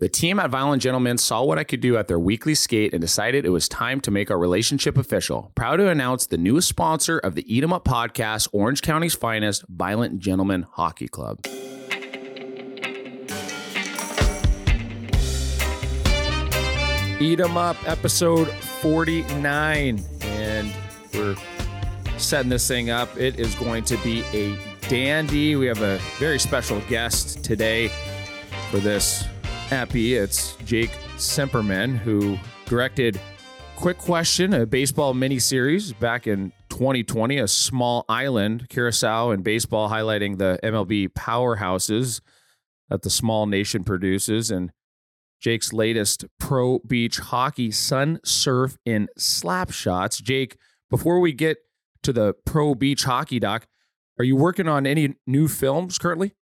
The team at Violent Gentlemen saw what I could do at their weekly skate and decided it was time to make our relationship official. Proud to announce the newest sponsor of the Eat 'em Up podcast, Orange County's finest, Violent Gentlemen Hockey Club. Eat 'em Up, episode 49, and we're setting this thing up. It is going to be a dandy. We have a very special guest today for this epi. It's Jake Semperman, who directed Quick Question, a baseball miniseries back in 2020, a small island, Curacao, and baseball, highlighting the MLB powerhouses that the small nation produces, and Jake's latest pro beach hockey, Sun, Surf, and Slap Shots. Jake, before we get to the pro beach hockey doc, are you working on any new films currently?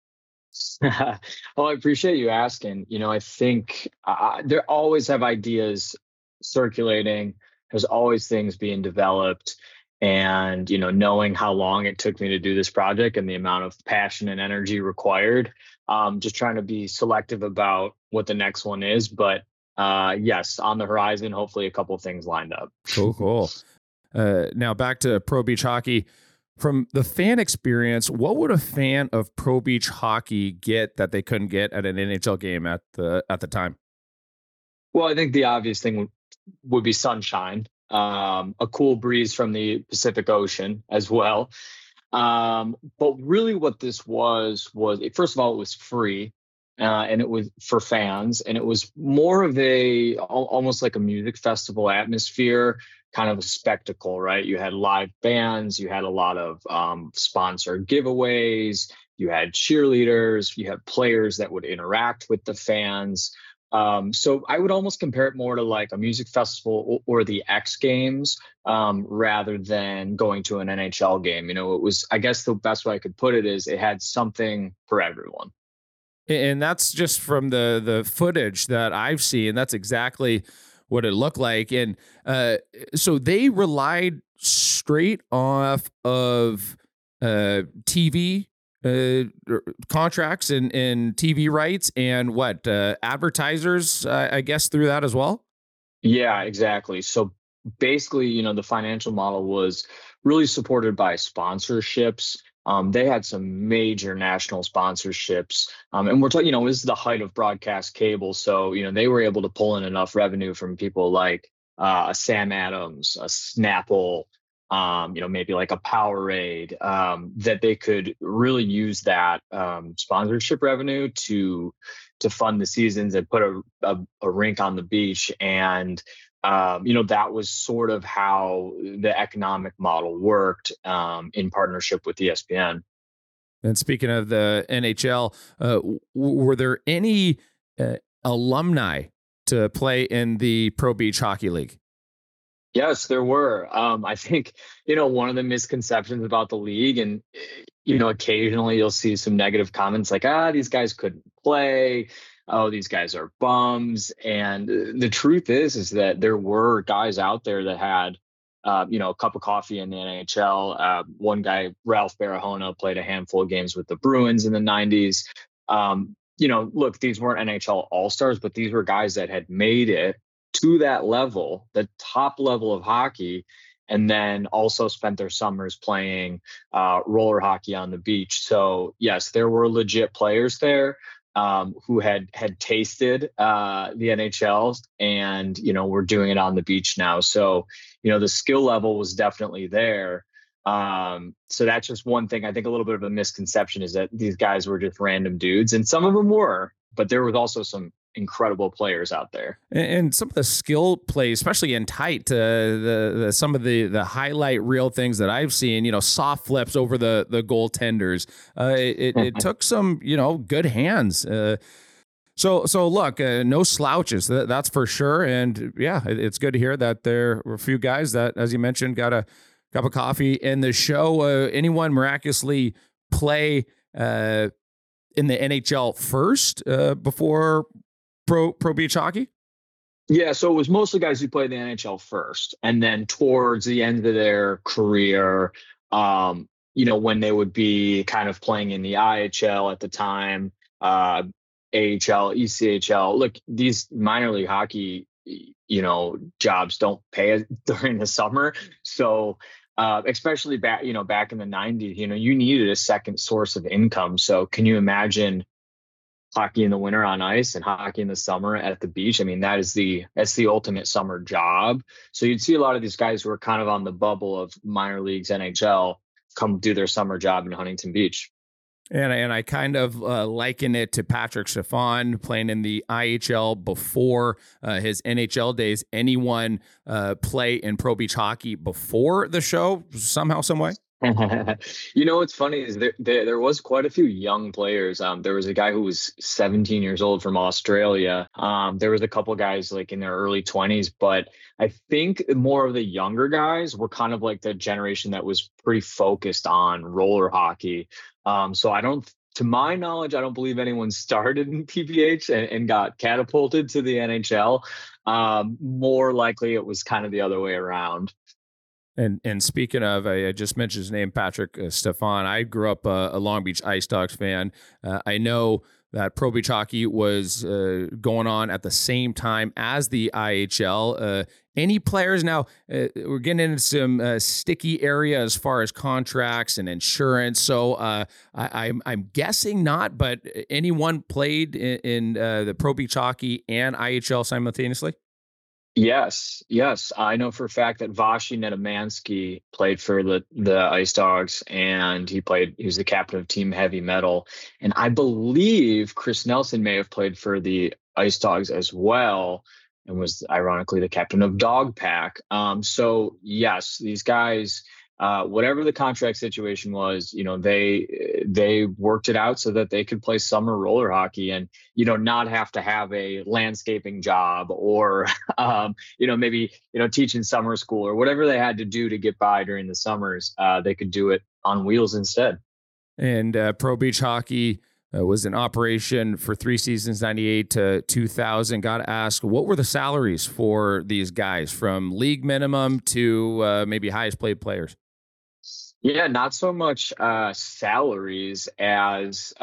Well, I appreciate you asking. I think there always have ideas circulating. There's always things being developed. And, knowing how long it took me to do this project and the amount of passion and energy required, just trying to be selective about what the next one is. But yes, on the horizon, hopefully a couple of things lined up. Cool. Now back to pro beach hockey. From the fan experience, what would a fan of pro beach hockey get that they couldn't get at an NHL game at the time? Well, I think the obvious thing would be sunshine, a cool breeze from the Pacific Ocean as well. But really what this was first of all, it was free, and it was for fans, and it was more of almost like a music festival atmosphere, kind of a spectacle, right? You had live bands, you had a lot of sponsored giveaways, you had cheerleaders, you had players that would interact with the fans. So I would almost compare it more to like a music festival or the X Games, rather than going to an NHL game. It was, I guess the best way I could put it is it had something for everyone. And that's just from the footage that I've seen. That's exactly what it looked like. And so they relied straight off of TV contracts and TV rights and advertisers, I guess, through that as well? Yeah, exactly. So basically, the financial model was really supported by sponsorships. They had some major national sponsorships. And we're talking, this is the height of broadcast cable. So, they were able to pull in enough revenue from people like a Sam Adams, a Snapple, maybe like a Powerade, that they could really use that sponsorship revenue to fund the seasons and put a rink on the beach. And that was sort of how the economic model worked, in partnership with ESPN. And speaking of the NHL, were there any alumni to play in the Pro Beach Hockey League? Yes, there were. I think, one of the misconceptions about the league, and, occasionally you'll see some negative comments like, these guys couldn't play. Oh, these guys are bums. And the truth is that there were guys out there that had, a cup of coffee in the NHL. One guy, Ralph Barahona, played a handful of games with the Bruins in the 90s. Look, these weren't NHL All-Stars, but these were guys that had made it to that level, the top level of hockey, and then also spent their summers playing roller hockey on the beach. So yes, there were legit players there who had tasted the NHL and, were doing it on the beach now. So, the skill level was definitely there. So that's just one thing. I think a little bit of a misconception is that these guys were just random dudes, and some of them were, but there was also some incredible players out there. And some of the skill plays, especially in tight, some of the highlight reel things that I've seen, soft flips over the goaltenders. It took some, good hands. So look, no slouches, that's for sure. And yeah, it's good to hear that there were a few guys that, as you mentioned, got a cup of coffee in the show. Anyone miraculously play in the NHL first before pro beach hockey? Yeah, so it was mostly guys who played the NHL first, and then towards the end of their career, when they would be kind of playing in the IHL at the time, AHL, ECHL. Look, these minor league hockey, jobs don't pay during the summer. So, especially back in the 90s, you needed a second source of income. So can you imagine hockey in the winter on ice and hockey in the summer at the beach? I mean, that's the ultimate summer job. So you'd see a lot of these guys who are kind of on the bubble of minor leagues, NHL, come do their summer job in Huntington Beach. And I kind of liken it to Patrick Stefan playing in the IHL before his NHL days. Anyone play in Pro Beach hockey before the show somehow, some way? What's funny is there was quite a few young players. There was a guy who was 17 years old from Australia. There was a couple guys like in their early 20s, but I think more of the younger guys were kind of like the generation that was pretty focused on roller hockey. So to my knowledge, I don't believe anyone started in PBH and got catapulted to the NHL. More likely it was kind of the other way around. And speaking of, I just mentioned his name, Patrick Stefan. I grew up a Long Beach Ice Dogs fan. I know that Pro Beach hockey was going on at the same time as the IHL. Any players now? We're getting into some sticky area as far as contracts and insurance. So I'm guessing not, but anyone played in the Pro Beach hockey and IHL simultaneously? Yes. I know for a fact that Vashi Nedomansky played for the Ice Dogs, and he was the captain of Team Heavy Metal. And I believe Chris Nelson may have played for the Ice Dogs as well, and was ironically the captain of Dog Pack. So yes, these guys, whatever the contract situation was, they worked it out so that they could play summer roller hockey and, not have to have a landscaping job or, maybe, teach in summer school or whatever they had to do to get by during the summers. They could do it on wheels instead. And Pro Beach hockey was in operation for 3 seasons, 98 to 2000. Got to ask, what were the salaries for these guys from league minimum to maybe highest paid players? Yeah, not so much salaries as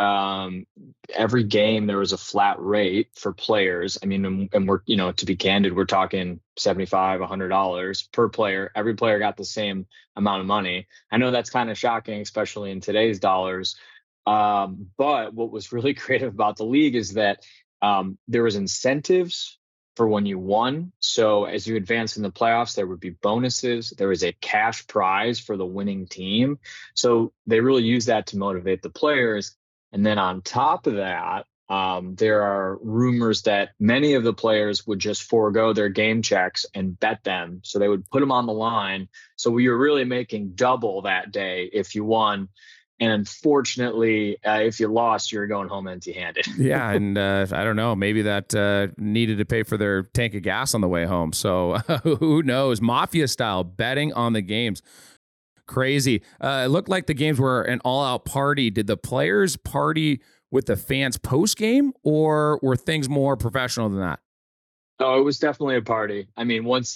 every game there was a flat rate for players. I mean, and we're, to be candid, we're talking $75, $100 per player. Every player got the same amount of money. I know that's kind of shocking, especially in today's dollars. But what was really creative about the league is that there was incentives for when you won. So as you advance in the playoffs, there would be bonuses. There was a cash prize for the winning team. So they really use that to motivate the players. And then on top of that, there are rumors that many of the players would just forego their game checks and bet them. So they would put them on the line. So we were really making double that day if you won. And unfortunately, if you lost, you're going home empty-handed. Yeah, and I don't know, maybe that needed to pay for their tank of gas on the way home. So who knows? Mafia style betting on the games. Crazy. It looked like the games were an all-out party. Did the players party with the fans post-game, or were things more professional than that? Oh, it was definitely a party. I mean, once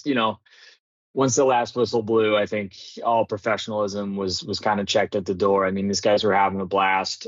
the last whistle blew, I think all professionalism was kind of checked at the door. I mean, these guys were having a blast.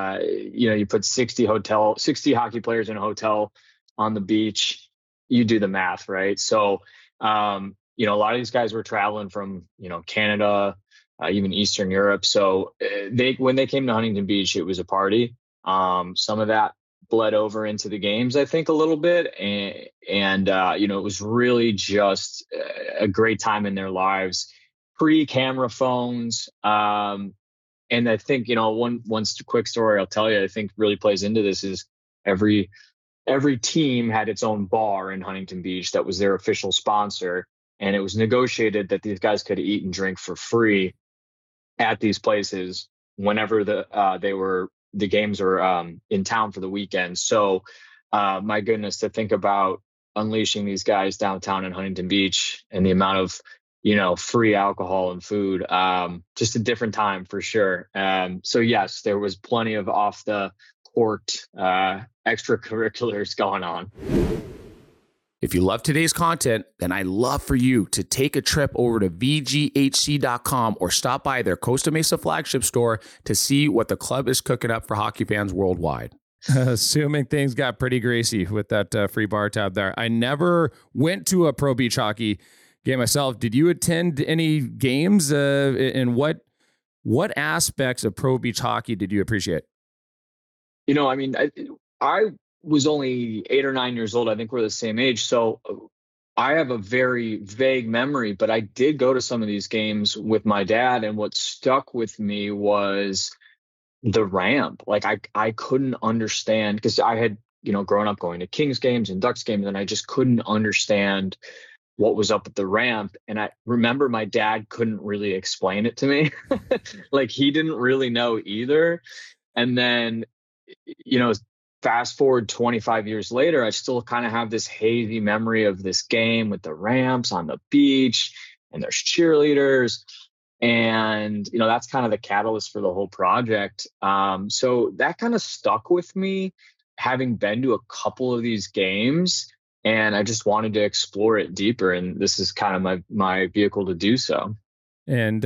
You put 60 hockey players in a hotel on the beach. You do the math, right? So, a lot of these guys were traveling from, Canada, even Eastern Europe. So when they came to Huntington Beach, it was a party. Some of that bled over into the games, I think, a little bit. And it was really just a great time in their lives, pre-camera phones. And I think, one quick story I'll tell you, I think really plays into this is every team had its own bar in Huntington Beach that was their official sponsor. And it was negotiated that these guys could eat and drink for free at these places whenever the games were in town for the weekend. So my goodness, to think about unleashing these guys downtown in Huntington Beach and the amount of, free alcohol and food, just a different time for sure. So yes, there was plenty of off the court extracurriculars going on. If you love today's content, then I'd love for you to take a trip over to VGHC.com or stop by their Costa Mesa flagship store to see what the club is cooking up for hockey fans worldwide. Assuming things got pretty greasy with that free bar tab there. I never went to a pro beach hockey game myself. Did you attend any games? And what aspects of pro beach hockey did you appreciate? I mean, I was only 8 or 9 years old. I think we're the same age. So I have a very vague memory, but I did go to some of these games with my dad. And what stuck with me was the ramp. Like I couldn't understand, because I had, grown up going to Kings games and Ducks games, and I just couldn't understand what was up with the ramp. And I remember my dad couldn't really explain it to me. Like he didn't really know either. And then, fast forward 25 years later, I still kind of have this hazy memory of this game with the ramps on the beach and there's cheerleaders. And, that's kind of the catalyst for the whole project. So that kind of stuck with me, having been to a couple of these games, and I just wanted to explore it deeper. And this is kind of my vehicle to do so. And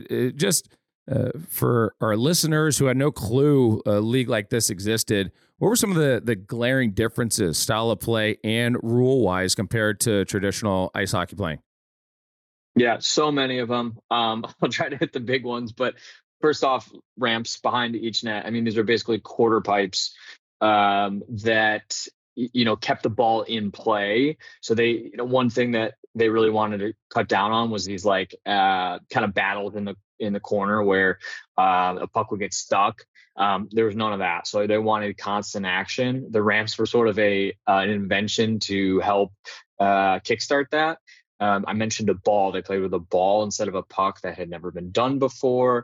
for our listeners who had no clue a league like this existed, what were some of the glaring differences, style of play and rule-wise, compared to traditional ice hockey playing? Yeah, so many of them. I'll try to hit the big ones, but first off, ramps behind each net. I mean, these are basically quarter pipes that kept the ball in play. So they, one thing that they really wanted to cut down on was these kind of battles in the corner where a puck would get stuck. There was none of that. So they wanted constant action. The ramps were sort of an invention to help kickstart that. I mentioned a ball. They played with a ball instead of a puck. That had never been done before.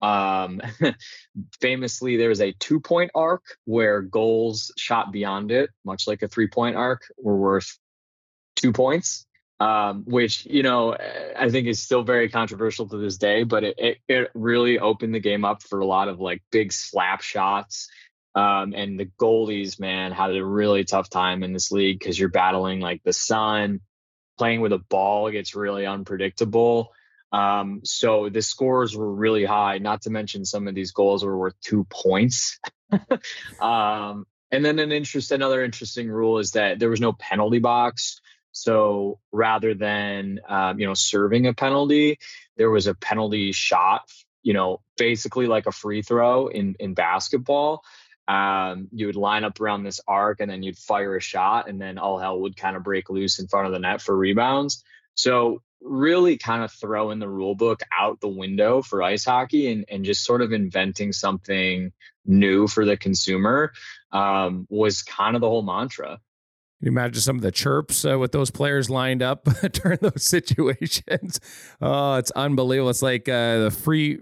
Famously, there was a 2-point arc where goals shot beyond it, much like a 3-point arc, were worth 2 points, which, I think is still very controversial to this day, but it really opened the game up for a lot of big slap shots. And the goalies, man, had a really tough time in this league because you're battling the sun. Playing with a ball gets really unpredictable. So the scores were really high, not to mention some of these goals were worth 2 points. And then another interesting rule is that there was no penalty box. So rather than, serving a penalty, there was a penalty shot, basically like a free throw in basketball. You would line up around this arc and then you'd fire a shot, and then all hell would kind of break loose in front of the net for rebounds. So really kind of throwing the rule book out the window for ice hockey and just sort of inventing something new for the consumer was kind of the whole mantra. Can you imagine some of the chirps with those players lined up during those situations? Oh, it's unbelievable. It's like the free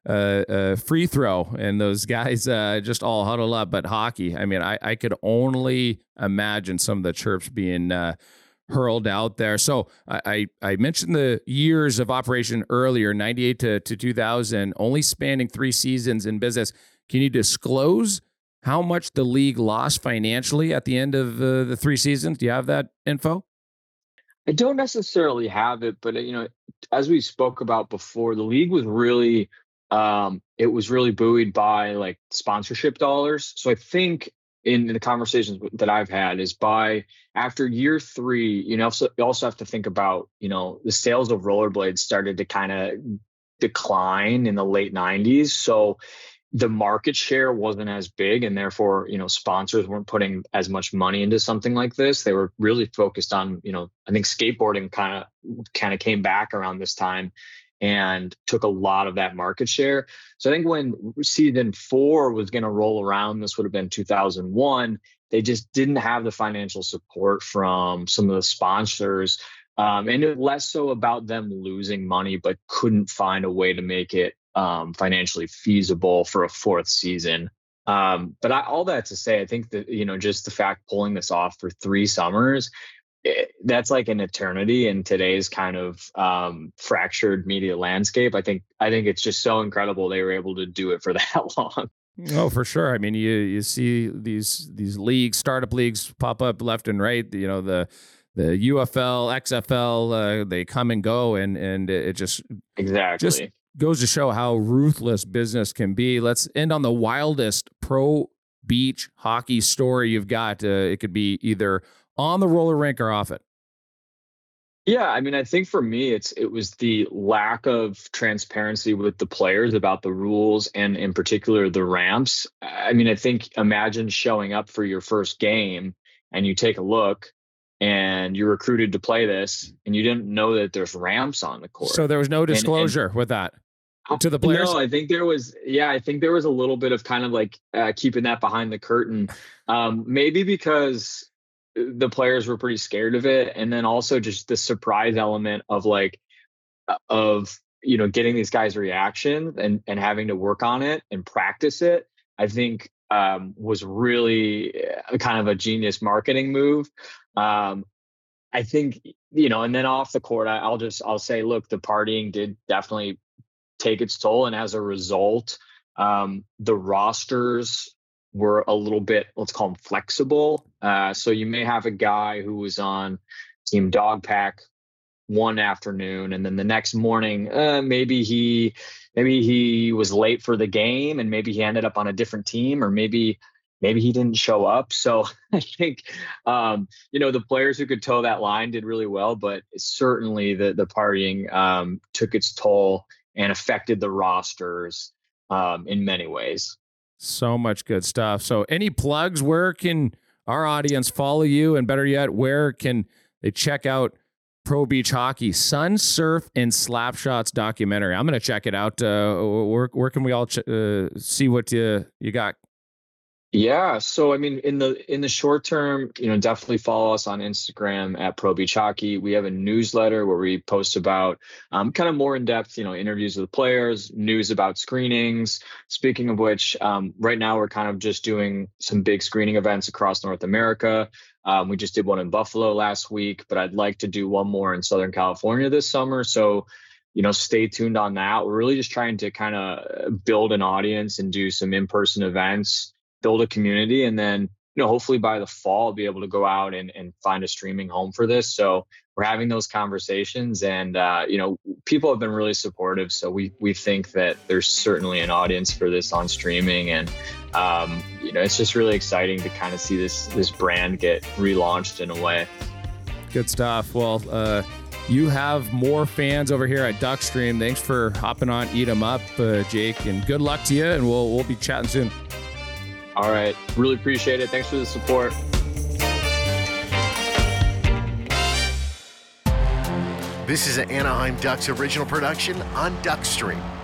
throw and those guys just all huddle up. But hockey, I mean, I could only imagine some of the chirps being hurled out there. So I mentioned the years of operation earlier, 98 to 2000, only spanning 3 seasons in business. Can you disclose how much the league lost financially at the end of the 3 seasons? Do you have that info? I don't necessarily have it, but as we spoke about before, the league was really it was really buoyed by sponsorship dollars. So I think in the conversations that I've had is after year 3, you also have to think about, the sales of rollerblades started to kind of decline in the late 90s. So the market share wasn't as big, and therefore, sponsors weren't putting as much money into something like this. They were really focused on, I think skateboarding kind of came back around this time and took a lot of that market share. So I think when season 4 was going to roll around, this would have been 2001, they just didn't have the financial support from some of the sponsors. And it less so about them losing money, but couldn't find a way to make it financially feasible for a 4th season. But all that to say, I think that, just the fact pulling this off for 3 summers, that's like an eternity in today's kind of fractured media landscape. I think it's just so incredible they were able to do it for that long. Oh, for sure. I mean, you see these leagues, startup leagues pop up left and right. The UFL, XFL, they come and go, and it just exactly goes to show how ruthless business can be. Let's end on the wildest pro beach hockey story you've got. It could be either on the roller rink or off it. Yeah, I mean, I think for me, it was the lack of transparency with the players about the rules and in particular the ramps. I mean, I think imagine showing up for your first game and you take a look and you're recruited to play this and you didn't know that there's ramps on the court. So there was no disclosure with that to the players? No, I think there was a little bit of kind of like keeping that behind the curtain. Maybe because the players were pretty scared of it. And then also just the surprise element of getting these guys' reaction and having to work on it and practice it, I think was really kind of a genius marketing move. I think, and then off the court, I'll say, look, the partying did definitely take its toll. And as a result, the rosters were a little bit, let's call them flexible. So you may have a guy who was on Team Dogpack one afternoon, and then the next morning, maybe he was late for the game, and maybe he ended up on a different team, or maybe he didn't show up. So I think, the players who could toe that line did really well, but certainly the partying took its toll and affected the rosters in many ways. So much good stuff. So any plugs? Where can our audience follow you? And better yet, where can they check out Pro Beach Hockey Sun, Surf, and Slapshots documentary? I'm going to check it out. Where can we all see what you got? Yeah. So, I mean, in the short term, definitely follow us on Instagram at Pro Beach Hockey. We have a newsletter where we post about kind of more in-depth, interviews with players, news about screenings. Speaking of which, right now we're kind of just doing some big screening events across North America. We just did one in Buffalo last week, but I'd like to do one more in Southern California this summer. So, stay tuned on that. We're really just trying to kind of build an audience and do some in-person events, build a community, and then hopefully by the fall be able to go out and find a streaming home for this. So we're having those conversations, and people have been really supportive, so we think that there's certainly an audience for this on streaming, and it's just really exciting to kind of see this brand get relaunched in a way. Good stuff. Well, you have more fans over here at Duckstream. Thanks for hopping on Eat 'Em Up, Jake, and good luck to you, and we'll be chatting soon. All right. Really appreciate it. Thanks for the support. This is an Anaheim Ducks original production on Duckstream.